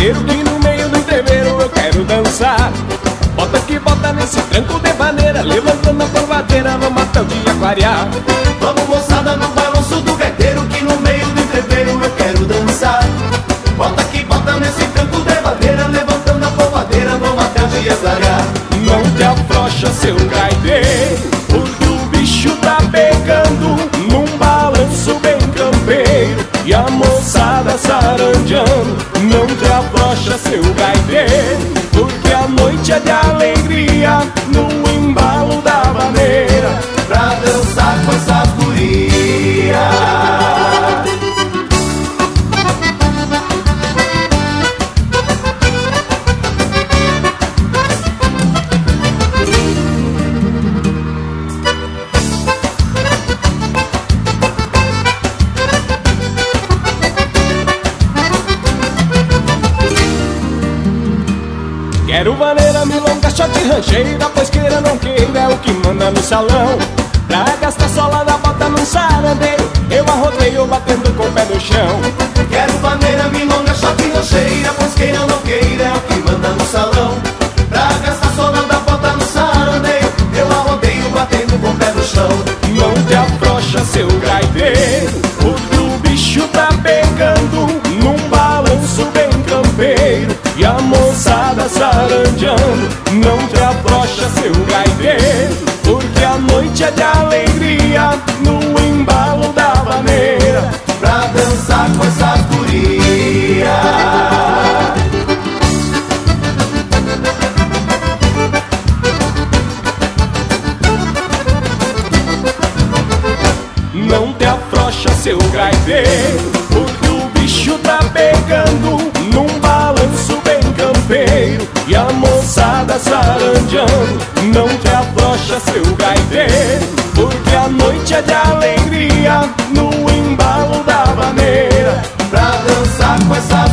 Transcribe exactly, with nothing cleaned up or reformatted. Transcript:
gaiteiro que no meio do entreveiro eu quero dançar. Bota que bota nesse tranco de maneira, levantando a polvadeira, vamos até o dia clarear. Vamos moçada no balanço do gaiteiro que no meio do entreveiro eu quero dançar. Bota que bota nesse tranco de madeira, levantando a polvadeira, vamos até o dia clarear. Não te afrouxa, seu gaiteiro, porque o bicho tá pegando num balanço bem campeiro e a moçada sarandeando. Não te afrouxa, seu gaiteiro, porque a noite é de alegria no embalo da maneira, pra dançar com essa guria. Quero vaneira, milonga, shot, rancheira, pois queira não queira é o que manda no salão. Pra gastar sola da bota num sarandeio, eu arrodeio batendo com o pé no chão. Quero vaneira, milonga, shot, rancheira, pois queira não queira é o que manda no salão. Pra gastar sola da bota no sarandeio, eu arrodeio batendo com o pé no chão. Não te afrouxa, seu gaiteiro, porque o bicho tá pegando num balanço bem campeiro e a moçada sarandeando. Não te afrouxa, seu gaiteiro, porque a noite é de alegria no embalo da maneira, pra dançar com essa guria. Não te afrouxa, seu gaiteiro, porque o bicho tá pegando num balanço bem campeiro e a moçada sarandeando. Não te afrouxa, seu gaiteiro, porque a noite é de alegria no embalo da maneira, pra dançar com essa